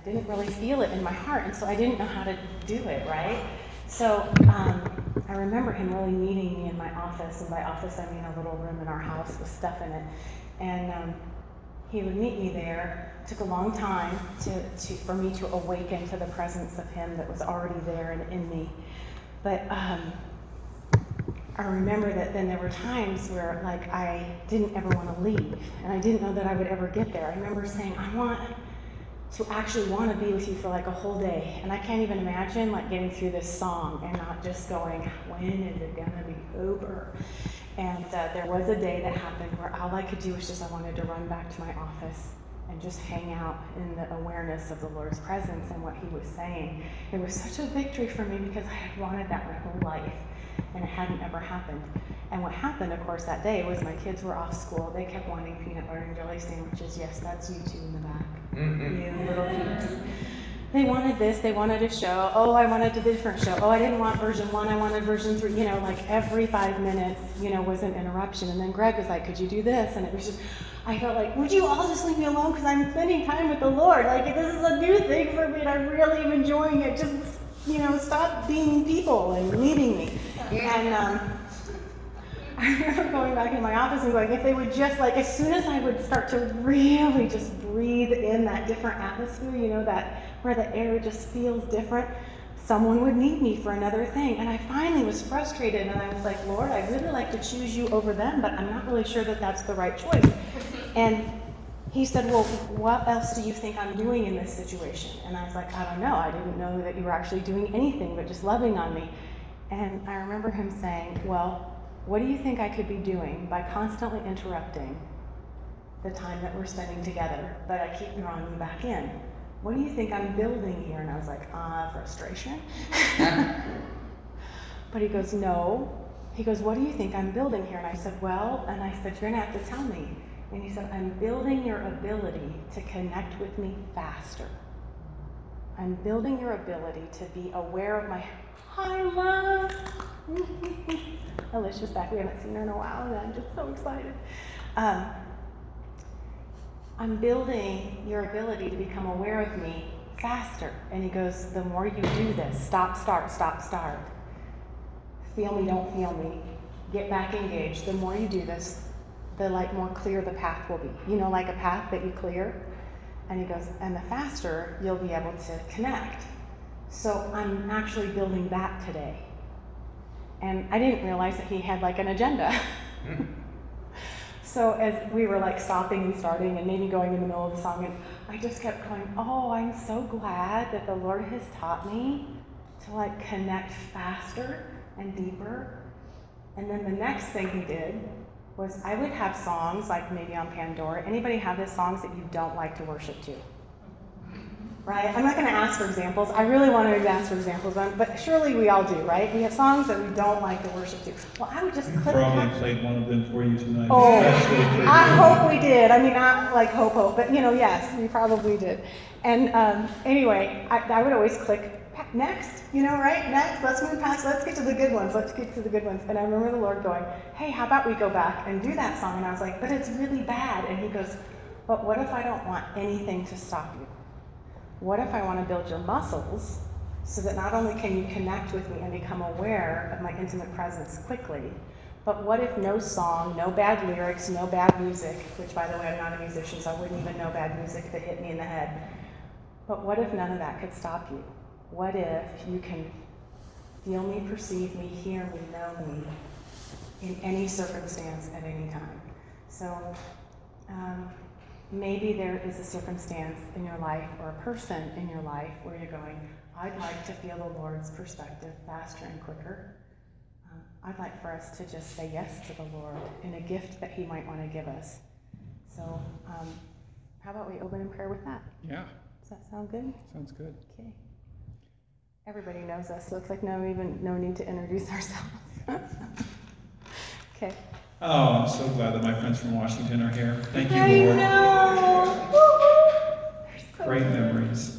didn't really feel it in my heart, and so I didn't know how to do it, right? So I remember him really meeting me in my office, and by office I mean a little room in our house with stuff in it. And he would meet me there. It took a long time for me to awaken to the presence of him that was already there and in me. But I remember that then there were times where like I didn't ever want to leave, and I didn't know that I would ever get there. I remember saying, I want to actually want to be with you for like a whole day. And I can't even imagine like getting through this song and not just going, when is it gonna be over? And there was a day that happened where all I could do was just, I wanted to run back to my office and just hang out in the awareness of the Lord's presence and what he was saying. It was such a victory for me because I had wanted that my whole life, and it hadn't ever happened. And what happened, of course, that day was my kids were off school. They kept wanting peanut butter and jelly sandwiches. Yes, that's you two in the back. You little peeps. They wanted this, they wanted a show. Oh, I wanted a different show. Oh, I didn't want version 1, I wanted version 3. Like every 5 minutes, was an interruption. And then Greg was like, could you do this? And it was just, I felt like, would you all just leave me alone? Because I'm spending time with the Lord. Like, this is a new thing for me, and I really am enjoying it. Just, stop being people and leading me. And I remember going back in my office and going, if they would just, like, as soon as I would start to really just breathe in that different atmosphere, that where the air just feels different, someone would need me for another thing. And I finally was frustrated, and I was like, Lord, I'd really like to choose you over them, but I'm not really sure that that's the right choice. And he said, well, what else do you think I'm doing in this situation? And I was like, I don't know. I didn't know that you were actually doing anything but just loving on me. And I remember him saying, well, what do you think I could be doing by constantly interrupting the time that we're spending together, but I keep drawing you back in? What do you think I'm building here? And I was like, frustration. But he goes, no. He goes, what do you think I'm building here? And I said, well, and I said, you're going to have to tell me. And he said, I'm building your ability to connect with me faster. I'm building your ability to be aware of my high love. Alicia's back. We haven't seen her in a while, and I'm just so excited. I'm building your ability to become aware of me faster. And he goes, the more you do this, stop, start, feel me, don't feel me, get back engaged. The more you do this, the more clear the path will be. Like a path that you clear. And he goes, and the faster you'll be able to connect. So I'm actually building that today. And I didn't realize that he had like an agenda. So as we were like stopping and starting and maybe going in the middle of the song, and I just kept going, oh, I'm so glad that the Lord has taught me to like connect faster and deeper. And then the next thing he did was I would have songs like maybe on Pandora. Anybody have these songs that you don't like to worship to? Right? I'm not going to ask for examples. I really wanted to ask for examples, but surely we all do, right? We have songs that we don't like to worship to. Well, I would just click. Probably played one of them for you tonight. Oh, I hope we did. I mean, not like hope, but yes, we probably did. And anyway, I would always click next, right? Next, let's move past, let's get to the good ones. And I remember the Lord going, hey, how about we go back and do that song? And I was like, but it's really bad. And he goes, but what if I don't want anything to stop you? What if I want to build your muscles so that not only can you connect with me and become aware of my intimate presence quickly, but what if no song, no bad lyrics, no bad music, which by the way, I'm not a musician, so I wouldn't even know bad music that hit me in the head. But what if none of that could stop you? What if you can feel me, perceive me, hear me, know me in any circumstance at any time? So maybe there is a circumstance in your life or a person in your life where you're going, I'd like to feel the Lord's perspective faster and quicker. I'd like for us to just say yes to the Lord in a gift that he might want to give us. So how about we open in prayer with that? Yeah. Does that sound good? Sounds good. Okay. Everybody knows us, so it's like no need to introduce ourselves. Okay. Oh, I'm so glad that my friends from Washington are here. Thank you, I Lord. know. Great memories.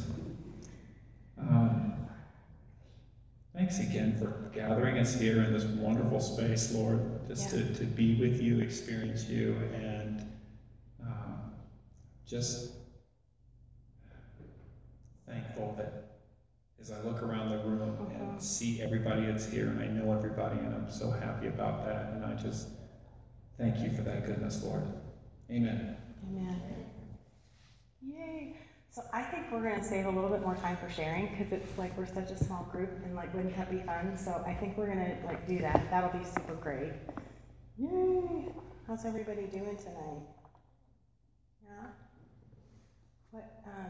Thanks again for gathering us here in this wonderful space, Lord, just to be with you, experience you, and just thankful that as I look around the room and see everybody that's here, and I know everybody, and I'm so happy about that, and I just thank you for that goodness, Lord. Amen. Amen. Yay. So I think we're going to save a little bit more time for sharing because it's like we're such a small group and like wouldn't that be fun? So I think we're going to like do that. That'll be super great. Yay. How's everybody doing tonight? Yeah? What,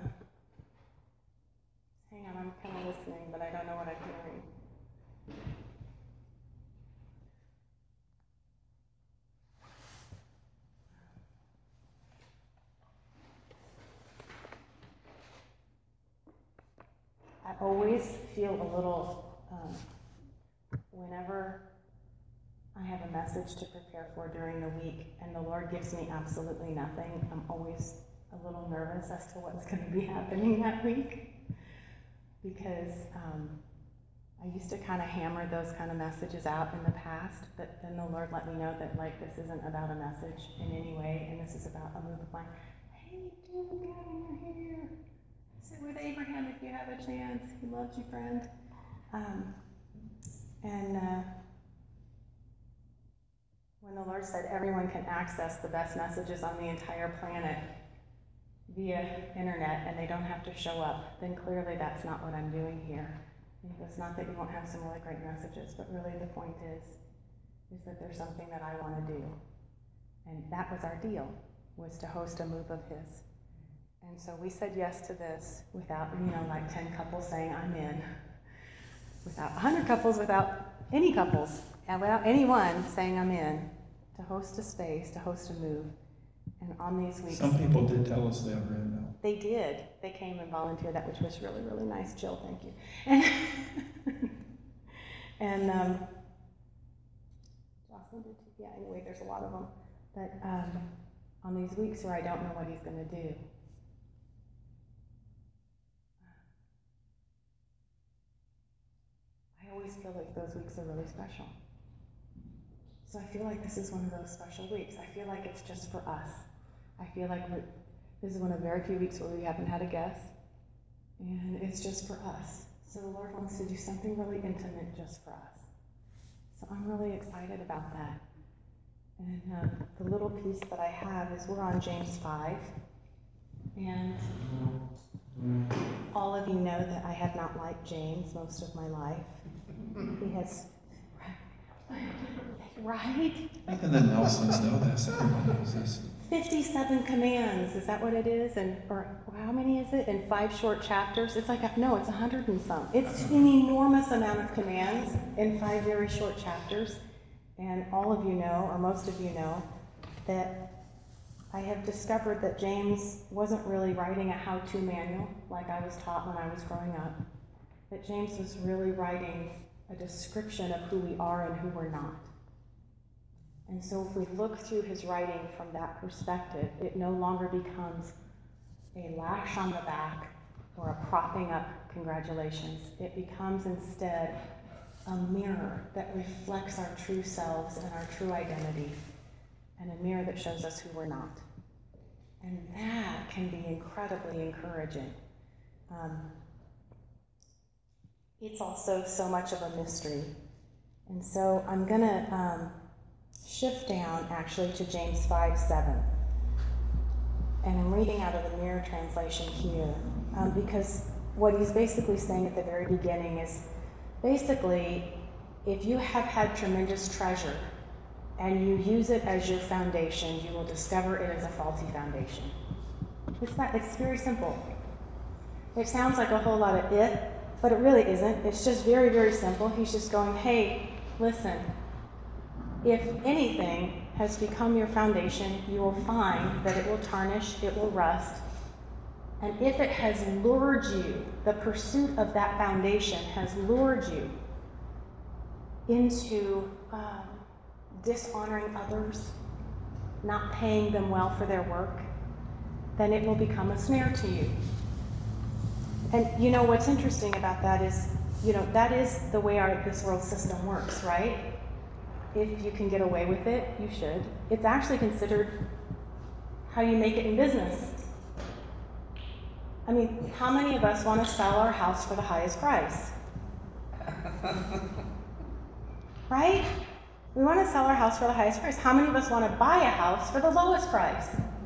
hang on, I'm kind of listening, but I don't know what I'm hearing. I always feel a little, whenever I have a message to prepare for during the week and the Lord gives me absolutely nothing, I'm always a little nervous as to what's going to be happening that week. Because I used to kind of hammer those kind of messages out in the past, but then the Lord let me know that like this isn't about a message in any way, and this is about a move of mine. Hey, dude, Gavin, you're here. Sit with Abraham if you have a chance. He loves you, friend. When the Lord said everyone can access the best messages on the entire planet via internet and they don't have to show up, then clearly that's not what I'm doing here. It's not that you won't have some really great messages, but really the point is that there's something that I want to do. And that was our deal, was to host a move of His. And so we said yes to this without, like 10 couples saying I'm in, without 100 couples, without any couples, and without anyone saying I'm in, to host a space, to host a move. And on these weeks... Some people did tell us they were in, though. They did. They came and volunteered that, which was really, really nice. Jill, thank you. And Jocelyn did too. Yeah, anyway, there's a lot of them. But on these weeks where I don't know what He's going to do, I always feel like those weeks are really special. So I feel like this is one of those special weeks. I feel like it's just for us. I feel like this is one of very few weeks where we haven't had a guest, and it's just for us. So the Lord wants to do something really intimate just for us. So I'm really excited about that. And the little piece that I have is we're on James 5, and all of you know that I have not liked James most of my life. He has, right? Even the Nelsons know this. Everyone knows this. 57 commands, is that what it is? Or how many is it? In 5 short chapters? It's like, no, it's 100 and some. It's an enormous amount of commands in 5 very short chapters. And all of you know, or most of you know, that I have discovered that James wasn't really writing a how-to manual like I was taught when I was growing up. That James was really writing a description of who we are and who we're not. And so if we look through his writing from that perspective, it no longer becomes a lash on the back or a propping up congratulations. It becomes instead a mirror that reflects our true selves and our true identity, and a mirror that shows us who we're not. And that can be incredibly encouraging. It's also so much of a mystery. And so I'm going to shift down actually to James 5:7. And I'm reading out of the Mirror translation here, because what he's basically saying at the very beginning is basically, if you have had tremendous treasure and you use it as your foundation, you will discover it is a faulty foundation. It's very simple. It sounds like a whole lot of it, but it really isn't. It's just very, very simple. He's just going, hey, listen, if anything has become your foundation, you will find that it will tarnish, it will rust. And if it has lured you, the pursuit of that foundation has lured you into dishonoring others, not paying them well for their work, then it will become a snare to you. And you know what's interesting about that is, that is the way this world system works, right? If you can get away with it, you should. It's actually considered how you make it in business. I mean, how many of us want to sell our house for the highest price? Right? We want to sell our house for the highest price. How many of us want to buy a house for the lowest price?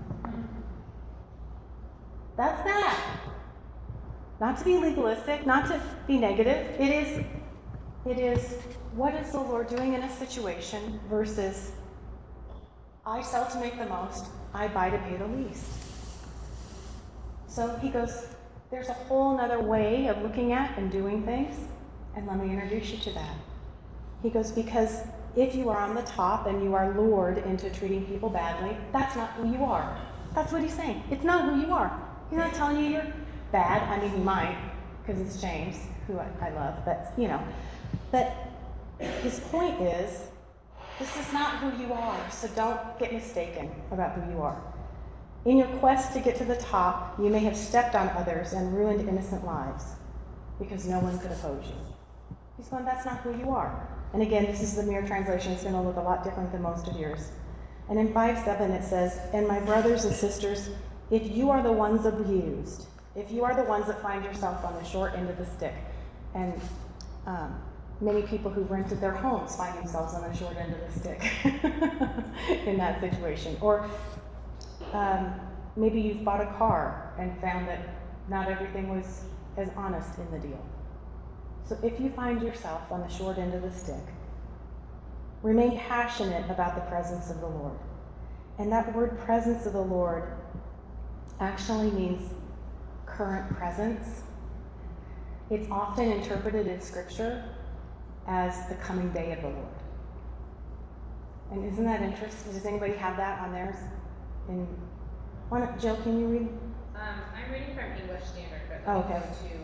That's that. Not to be legalistic, not to be negative. It is what is the Lord doing in a situation versus I sell to make the most, I buy to pay the least. So he goes, there's a whole other way of looking at and doing things, and let me introduce you to that. He goes, because if you are on the top and you are lured into treating people badly, that's not who you are. That's what he's saying. It's not who you are. He's not telling you you're bad. I mean, he might, because it's James, who I love, but, But his point is, this is not who you are, so don't get mistaken about who you are. In your quest to get to the top, you may have stepped on others and ruined innocent lives because no one could oppose you. He's going, that's not who you are. And again, this is the Mirror translation. It's going to look a lot different than most of yours. And in 5:7 it says, and my brothers and sisters, if you are the ones abused, if you are the ones that find yourself on the short end of the stick, and many people who've rented their homes find themselves on the short end of the stick in that situation. Or maybe you've bought a car and found that not everything was as honest in the deal. So if you find yourself on the short end of the stick, remain passionate about the presence of the Lord. And that word presence of the Lord actually means current presence. It's often interpreted in Scripture as the coming day of the Lord. And isn't that interesting? Does anybody have that on theirs? Jill, can you read? I'm reading from English Standard, but Oh, okay. I guess that's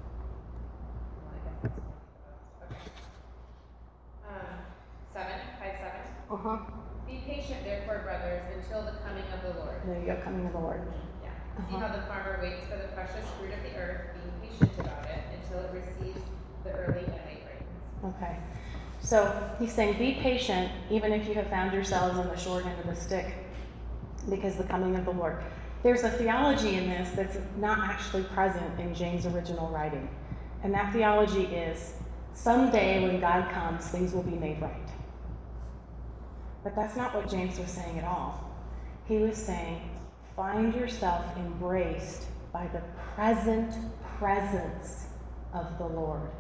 okay. 5:7. Be patient, therefore, brothers, until the coming of the Lord. There you go, coming of the Lord. Yeah. See how the farmer waits for the precious fruit of the earth, being patient about it until it receives the early and late rains. Okay. So he's saying, be patient, even if you have found yourselves on the short end of the stick, because the coming of the Lord. There's a theology in this that's not actually present in James' original writing. And that theology is, someday when God comes, things will be made right. But that's not what James was saying at all. He was saying, find yourself embraced by the present presence of the Lord.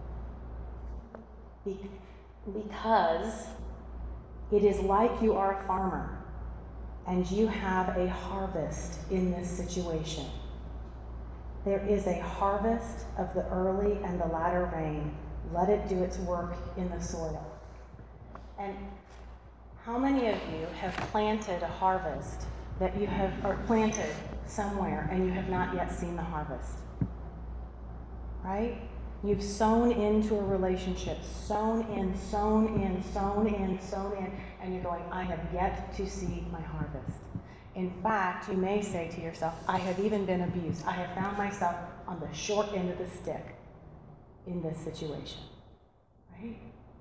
Because it is like you are a farmer and you have a harvest in this situation. There is a harvest of the early and the latter rain. Let it do its work in the soil. And how many of you have planted a harvest that you have, or planted somewhere and you have not yet seen the harvest? Right? You've sown into a relationship, sown in, and you're going, I have yet to see my harvest. In fact, you may say to yourself, I have even been abused. I have found myself on the short end of the stick in this situation. Right?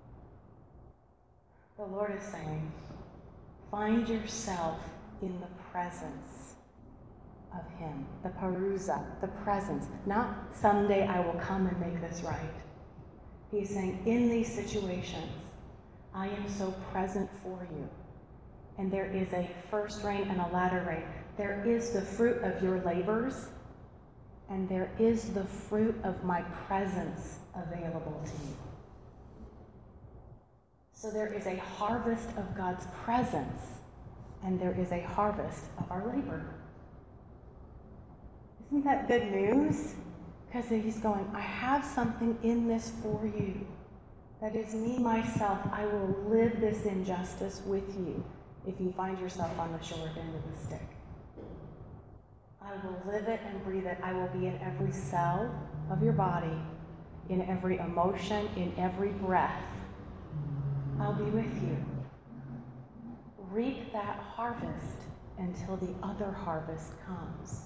The Lord is saying, find yourself in the presence of Him, the parousa, the presence. Not someday I will come and make this right. He's saying, in these situations, I am so present for you. And there is a first rain and a latter rain. There is the fruit of your labors, and there is the fruit of my presence available to you. So there is a harvest of God's presence, and there is a harvest of our labor. Isn't that good news? Because he's going, I have something in this for you. That is me, myself. I will live this injustice with you if you find yourself on the short end of the stick. I will live it and breathe it. I will be in every cell of your body, in every emotion, in every breath. I'll be with you. Reap that harvest until the other harvest comes.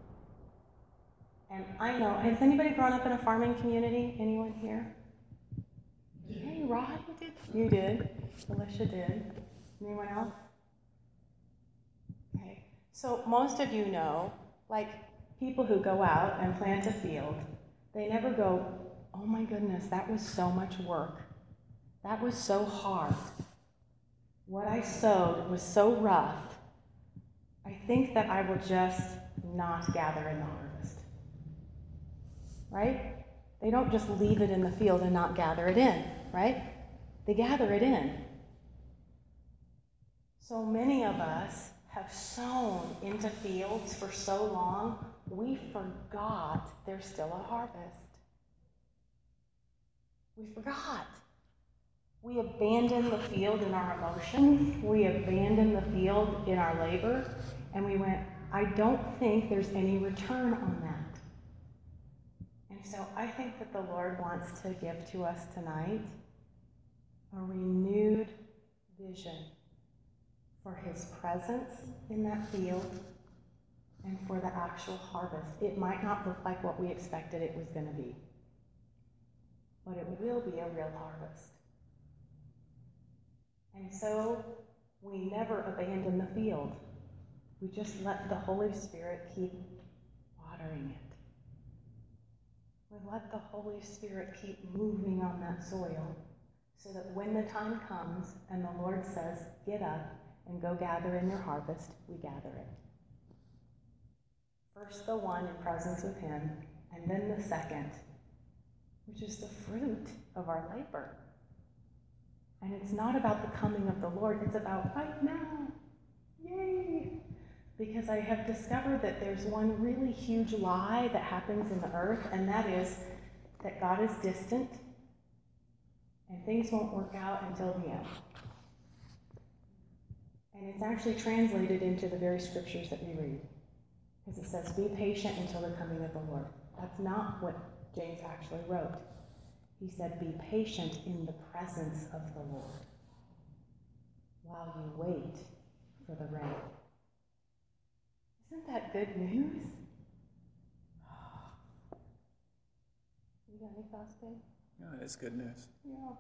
And I know, has anybody grown up in a farming community? Anyone here? Hey, Rod, you did. You did. Alicia did. Anyone else? Okay. So most of you know, like, people who go out and plant a field, they never go, oh my goodness, that was so much work. That was so hard. What I sowed was so rough. I think that I will just not gather in the harvest. Right? They don't just leave it in the field and not gather it in, right? They gather it in. So many of us have sown into fields for so long, we forgot there's still a harvest. We forgot. We abandoned the field in our emotions. We abandoned the field in our labor. And we went, I don't think there's any return on that. And so I think that the Lord wants to give to us tonight a renewed vision for his presence in that field and for the actual harvest. It might not look like what we expected it was going to be, but it will be a real harvest. And so we never abandon the field. We just let the Holy Spirit keep watering it. We let the Holy Spirit keep moving on that soil so that when the time comes and the Lord says, get up and go gather in your harvest, we gather it. First the one in presence with him, and then the second, which is the fruit of our labor. And it's not about the coming of the Lord, it's about right now. Yay! Because I have discovered that there's one really huge lie that happens in the earth, and that is that God is distant and things won't work out until the end. And it's actually translated into the very scriptures that we read. Because it says, be patient until the coming of the Lord. That's not what James actually wrote. He said, be patient in the presence of the Lord while you wait for the rain. Isn't that good news? You got any thoughts, babe? Yeah, it's good news. Yeah.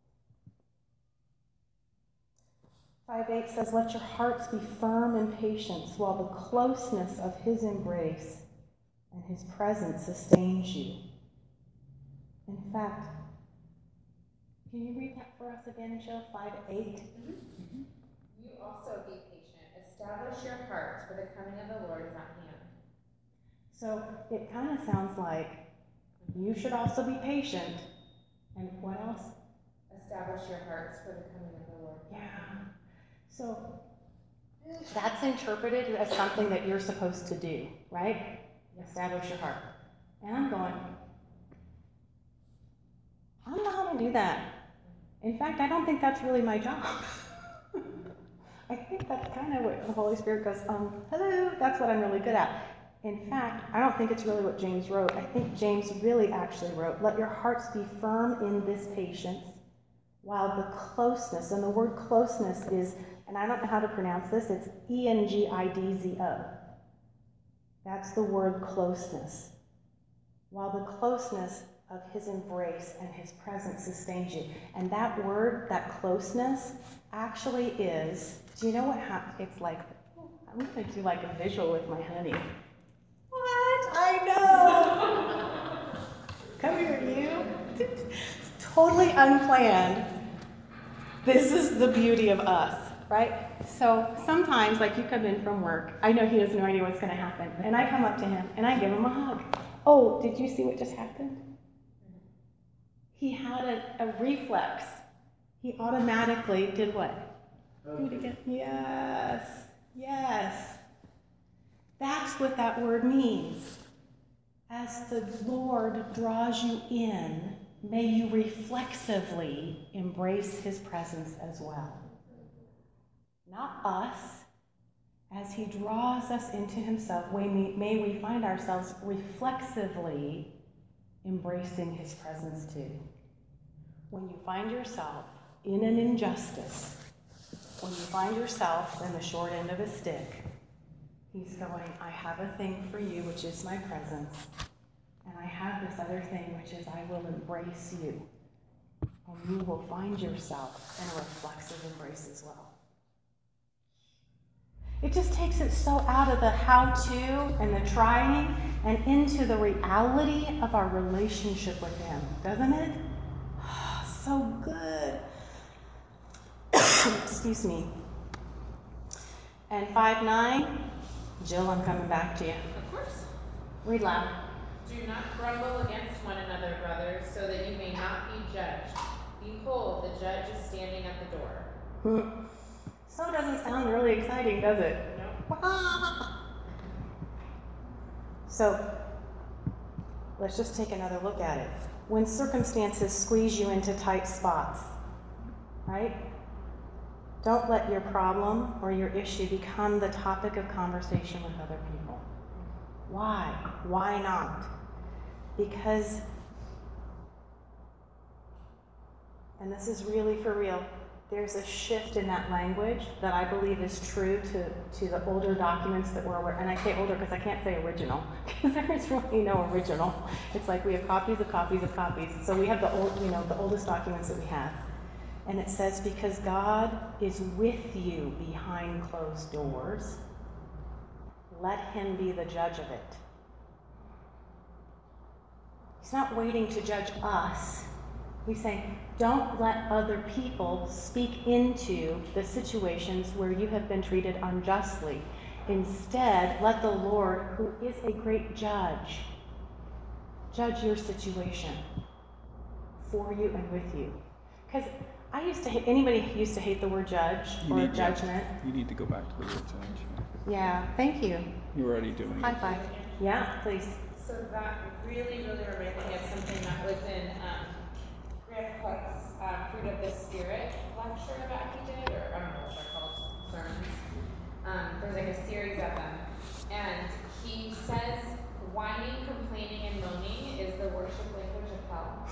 5:8 says, let your hearts be firm in patience while the closeness of his embrace and his presence sustains you. In fact, can you read that for us again, Jill? 5:8? Mm-hmm. You also be patient. Establish your hearts, for the coming of the Lord is at hand. So it kind of sounds like you should also be patient. And what else? Establish your hearts, for the coming of the Lord. Yeah. So that's interpreted as something that you're supposed to do, right? Establish your heart. And I'm going, I don't know how to do that. In fact, I don't think that's really my job. I think that's kind of what the Holy Spirit goes, hello, that's what I'm really good at. In fact, I don't think it's really what James wrote. I think James really actually wrote, let your hearts be firm in this patience, while the closeness, and the word closeness is, and I don't know how to pronounce this, it's E-N-G-I-D-Z-O. That's the word closeness. While the closeness of his embrace and his presence sustains you. And that word, that closeness, actually is, do you know what it's like? I'm going to do like a visual with my honey. What? I know! Come here, you. It's totally unplanned. This is the beauty of us, right? So sometimes, like you come in from work, I know he has no idea what's going to happen, and I come up to him and I give him a hug. Oh, did you see what just happened? He had a reflex. He automatically did what? Do it again. Yes. Yes. That's what that word means. As the Lord draws you in, may you reflexively embrace his presence as well. Not us. As he draws us into himself, may we find ourselves reflexively embracing his presence too. When you find yourself in an injustice, when you find yourself in the short end of a stick, he's going, I have a thing for you, which is my presence, and I have this other thing, which is I will embrace you, and you will find yourself in a reflexive embrace as well. It just takes it so out of the how-to and the trying and into the reality of our relationship with Him, doesn't it? So good. Excuse me. And 5:9, Jill, I'm coming back to you. Of course. Read loud. Do not grumble against one another, brothers, so that you may not be judged. Behold, the judge is standing at the door. So it doesn't sound really exciting, does it? No. So let's just take another look at it. When circumstances squeeze you into tight spots, right? Don't let your problem or your issue become the topic of conversation with other people. Why? Why not? Because, and this is really for real, there's a shift in that language that I believe is true to the older documents that we're aware, and I say older because I can't say original, because there is really no original. It's like we have copies of copies of copies. So we have the oldest documents that we have. And it says, because God is with you behind closed doors, let Him be the judge of it. He's not waiting to judge us. He's saying, don't let other people speak into the situations where you have been treated unjustly. Instead, let the Lord, who is a great judge, judge your situation for you and with you. Because anybody used to hate the word judge or judgment? You need to go back to the word judge. Yeah, thank you. You're already doing it. High five. Yeah, please. So that really, really reminds me of something that was in Graham Cook's Fruit of the Spirit lecture that he did, or I don't know what they're called, sermons. There's like a series of them. And he says, whining, complaining, and moaning is the worship language of hell.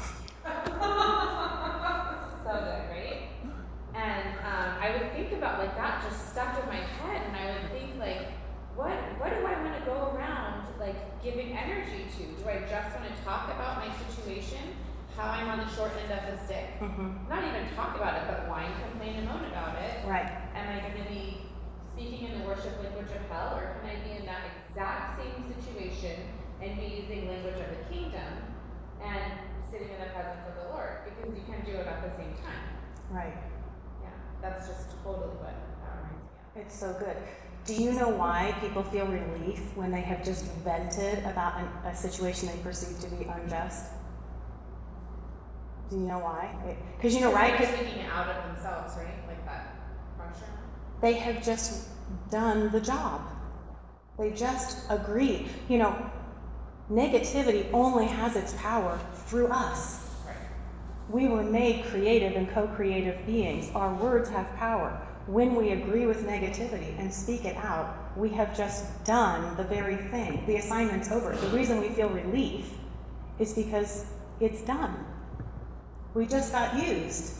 So good, right? And I would think about like that just stuck in my head, and I would think like, what do I want to go around like giving energy to? Do I just want to talk about my situation, how I'm on the short end of the stick? Mm-hmm. Not even talk about it, but whine, complain, and moan about it. Right. Am I going to be speaking in the worship language of hell, or can I be in that exact same situation and be using language of the kingdom and sitting in the presence of the Lord? Because you can do it at the same time. Right. Yeah, that's just totally what that reminds me of. It's so good. Do you know why people feel relief when they have just vented about a situation they perceive to be unjust? Do you know why? Because you know, right? They're taking it out of themselves, right? Like that pressure. They have just done the job. They just agree. You know, negativity only has its power through us. Right. We were made creative and co-creative beings. Our words have power. When we agree with negativity and speak it out, we have just done the very thing. The assignment's over. The reason we feel relief is because it's done. We just got used.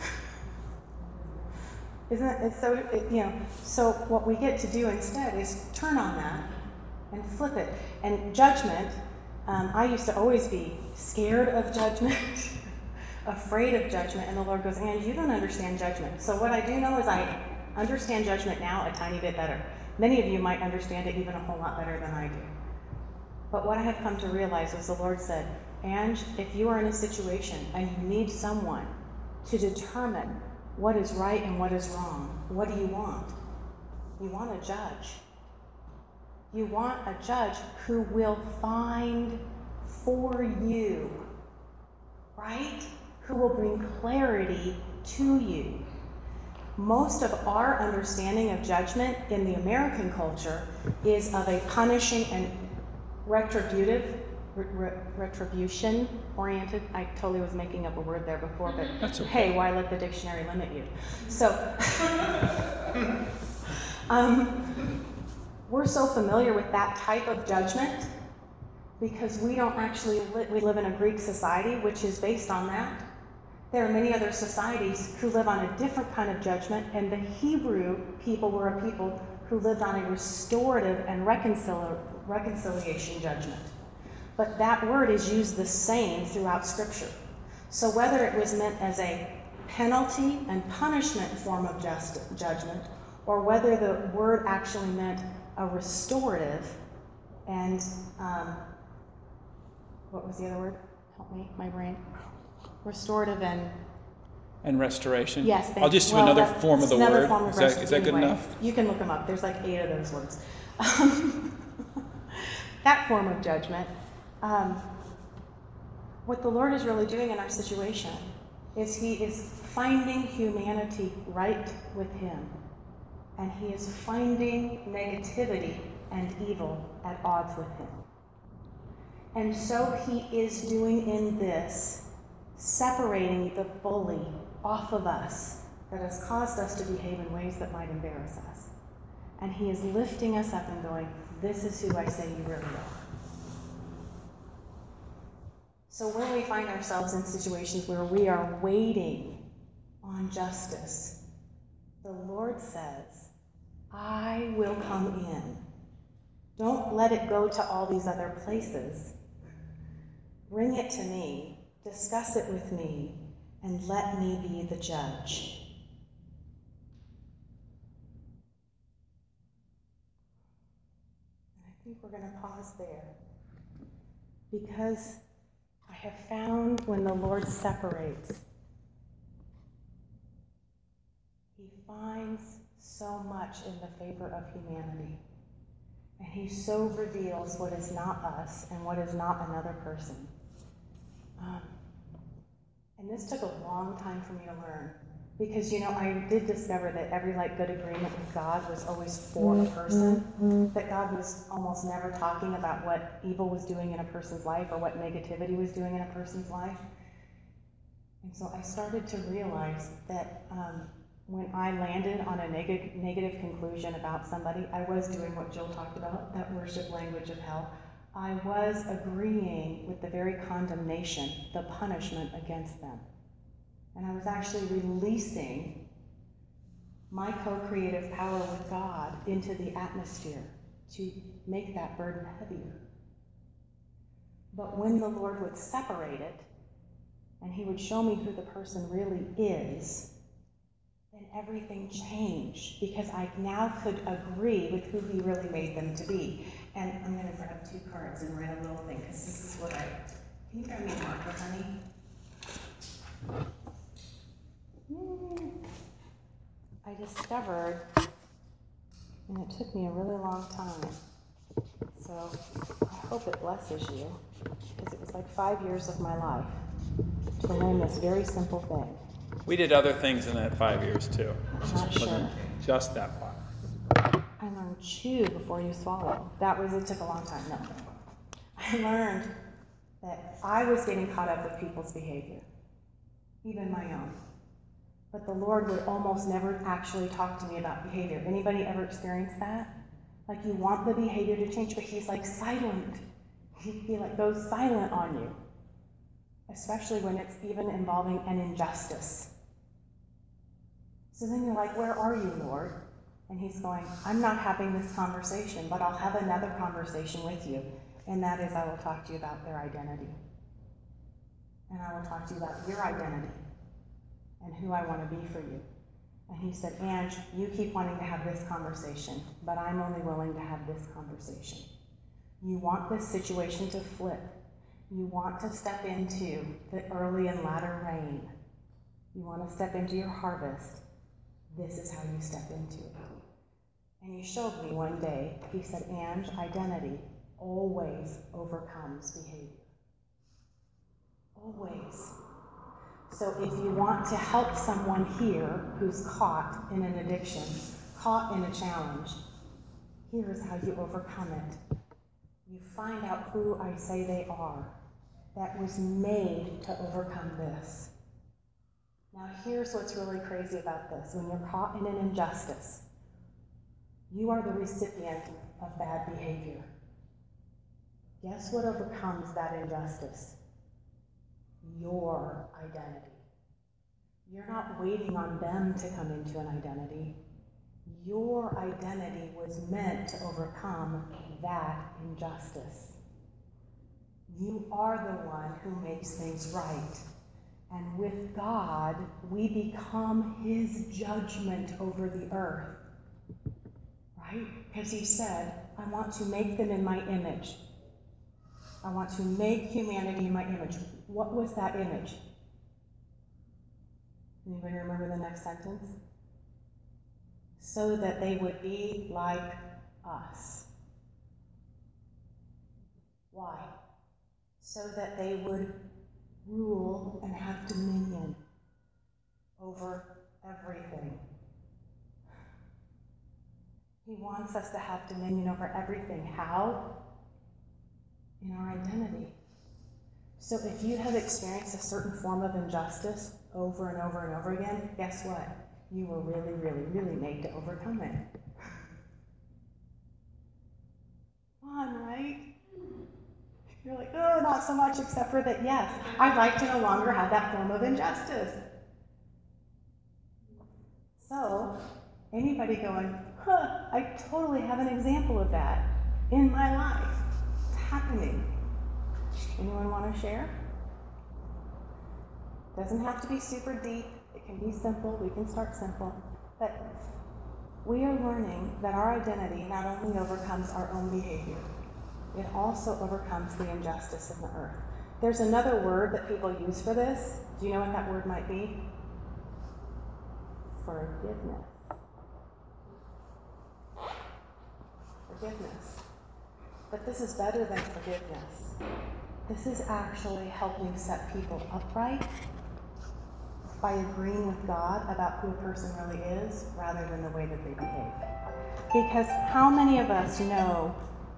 Isn't it? So what we get to do instead is turn on that and flip it. And judgment, I used to always be scared of judgment, afraid of judgment, and the Lord goes, Ange, you don't understand judgment. So what I do know is I understand judgment now a tiny bit better. Many of you might understand it even a whole lot better than I do. But what I have come to realize was the Lord said, Ange, if you are in a situation and you need someone to determine what is right and what is wrong, what do you want? You want a judge. You want a judge who will find for you, right? Who will bring clarity to you. Most of our understanding of judgment in the American culture is of a punishing and retribution-oriented. I totally was making up a word there before, but That's okay. Hey, why let the dictionary limit you? So, we're so familiar with that type of judgment because we don't actually we live in a Greek society, which is based on that. There are many other societies who live on a different kind of judgment, and the Hebrew people were a people who lived on a restorative and reconciliation judgment. But that word is used the same throughout Scripture. So whether it was meant as a penalty and punishment form of judgment, or whether the word actually meant a restorative and, what was the other word? Help me, my brain. Restorative And restoration. Yes. I'll just do another form of the another word. Form of Is that good anyway, enough? You can look them up. There's like 8 of those words. That form of judgment. What the Lord is really doing in our situation is He is finding humanity right with Him. And He is finding negativity and evil at odds with Him. And so He is doing in this, separating the bully off of us that has caused us to behave in ways that might embarrass us. And He is lifting us up and going, this is who I say you really are. So when we find ourselves in situations where we are waiting on justice, the Lord says, I will come in. Don't let it go to all these other places. Bring it to me, discuss it with me, and let me be the judge. And I think we're going to pause there, because I have found when the Lord separates, He finds so much in the favor of humanity. And He so reveals what is not us and what is not another person. And this took a long time for me to learn. Because, I did discover that every good agreement with God was always for a person. That God was almost never talking about what evil was doing in a person's life or what negativity was doing in a person's life. And so I started to realize that when I landed on a negative conclusion about somebody, I was doing what Jill talked about, that worship language of hell. I was agreeing with the very condemnation, the punishment against them. And I was actually releasing my co-creative power with God into the atmosphere to make that burden heavier. But when the Lord would separate it, and He would show me who the person really is, then everything changed, because I now could agree with who He really made them to be. And I'm going to grab 2 cards and write a little thing, because this is what can you grab me a marker, honey? I discovered, and it took me a really long time, so I hope it blesses you, because it was like 5 years of my life to learn this very simple thing. We did other things in that 5 years too. I'm not sure. Just that 5. I learned chew before you swallow. It took a long time. No. I learned that I was getting caught up with people's behavior, even my own. But the Lord would almost never actually talk to me about behavior. Anybody ever experienced that? Like you want the behavior to change, but He's like silent. He goes silent on you. Especially when it's even involving an injustice. So then you're like, where are you, Lord? And He's going, I'm not having this conversation, but I'll have another conversation with you. And that is, I will talk to you about their identity. And I will talk to you about your identity and who I want to be for you. And He said, Ange, you keep wanting to have this conversation, but I'm only willing to have this conversation. You want this situation to flip. You want to step into the early and latter rain. You want to step into your harvest. This is how you step into it. And He showed me one day, He said, Ange, identity always overcomes behavior. Always. So if you want to help someone here who's caught in an addiction, caught in a challenge, here's how you overcome it. You find out who I say they are, that was made to overcome this. Now here's what's really crazy about this. When you're caught in an injustice, you are the recipient of bad behavior. Guess what overcomes that injustice? Your identity. You're not waiting on them to come into an identity. Your identity was meant to overcome that injustice. You are the one who makes things right. And with God, we become His judgment over the earth. right? Because he said, I want to make them in my image. I want to make humanity in my image. What was that image? Anybody remember the next sentence? So that they would be like us. Why? So that they would rule and have dominion over everything. He wants us to have dominion over everything. How? In our identity. So if you have experienced a certain form of injustice over and over and over again, guess what? You were really, really, really made to overcome it. Fun, right? You're like, oh, not so much, except for that, yes, I'd like to no longer have that form of injustice. So, anybody going, I totally have an example of that in my life. It's happening. Anyone want to share? Doesn't have to be super deep. It can be simple. We can start simple. But we are learning that our identity not only overcomes our own behavior, it also overcomes the injustice in the earth. There's another word that people use for this. Do you know what that word might be? Forgiveness. Forgiveness. But this is better than forgiveness. This is actually helping set people upright by agreeing with God about who a person really is rather than the way that they behave. Because how many of us know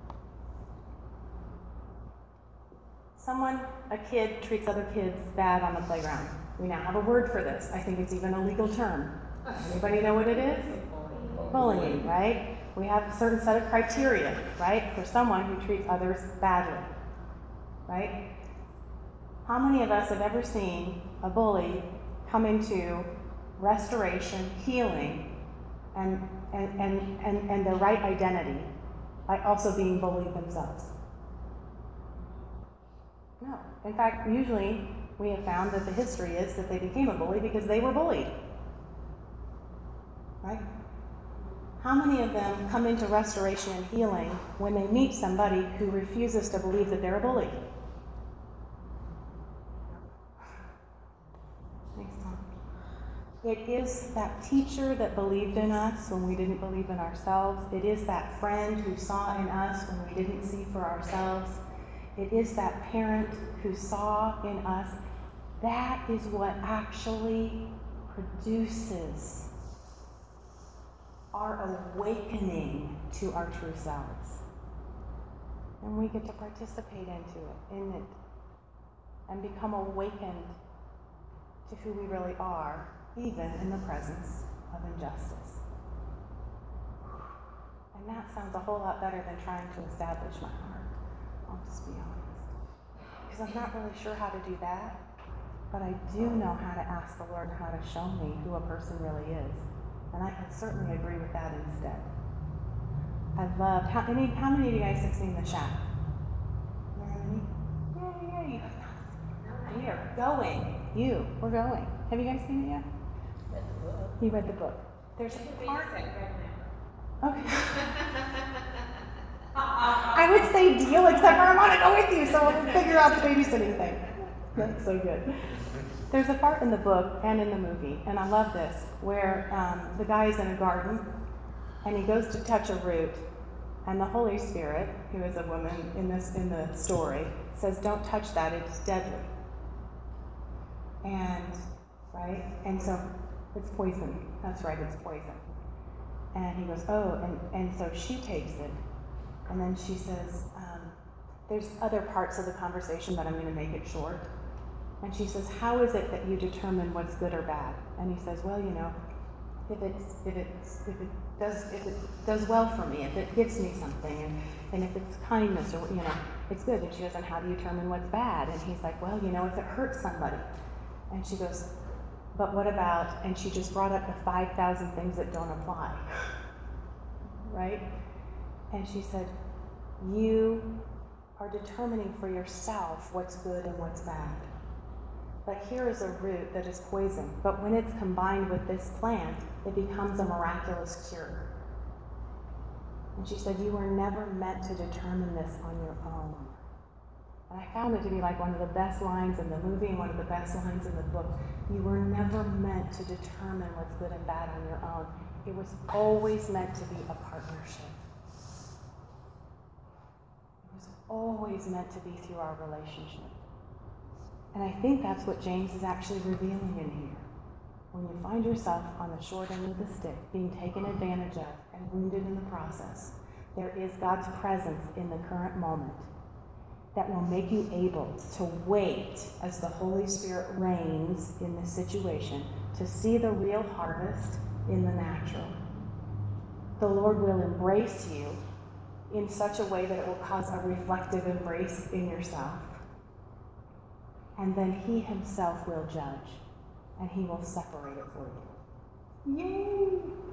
a kid treats other kids bad on the playground? We now have a word for this. I think it's even a legal term. Anybody know what it is? Bullying, right? We have a certain set of criteria, right, for someone who treats others badly, right? How many of us have ever seen a bully come into restoration, healing, and the right identity by also being bullied themselves? No. In fact, usually we have found that the history is that they became a bully because they were bullied. Right? How many of them come into restoration and healing when they meet somebody who refuses to believe that they're a bully? Next time. It is that teacher that believed in us when we didn't believe in ourselves. It is that friend who saw in us when we didn't see for ourselves. It is that parent who saw in us. That is what actually produces our awakening to our true selves. And we get to participate in it, and become awakened to who we really are, even in the presence of injustice. And that sounds a whole lot better than trying to establish my heart. I'll just be honest. Because I'm not really sure how to do that, but I do know how to ask the Lord how to show me who a person really is. And I can certainly agree with that instead. I loved, how many of you guys have seen The Shack? Yay! We are going. We're going. Have you guys seen it yet? Read the book. You read the book. There's a part. Okay. I would say deal, except for I want to go with you, so we'll figure out the babysitting thing. That's so good. There's a part in the book and in the movie, and I love this, where the guy is in a garden, and he goes to touch a root, and the Holy Spirit, who is a woman in the story, says, "Don't touch that; it's deadly." And so it's poison. That's right, it's poison. And he goes, "Oh," and so she takes it, and then she says, "There's other parts of the conversation, but I'm going to make it short." And she says, "How is it that you determine what's good or bad?" And he says, "Well, if it does well for me, if it gives me something, and if it's kindness or it's good." And she goes, "And how do you determine what's bad?" And he's like, "Well, if it hurts somebody." And she goes, "But what about?" And she just brought up the 5,000 things that don't apply, right? And she said, "You are determining for yourself what's good and what's bad. But here is a root that is poison. But when it's combined with this plant, it becomes a miraculous cure." And she said, you were never meant to determine this on your own. And I found it to be like one of the best lines in the movie and one of the best lines in the book. You were never meant to determine what's good and bad on your own. It was always meant to be a partnership. It was always meant to be through our relationship. And I think that's what James is actually revealing in here. When you find yourself on the short end of the stick, being taken advantage of and wounded in the process, there is God's presence in the current moment that will make you able to wait as the Holy Spirit reigns in this situation to see the real harvest in the natural. The Lord will embrace you in such a way that it will cause a reflective embrace in yourself. And then He Himself will judge, and He will separate it for you. Yay!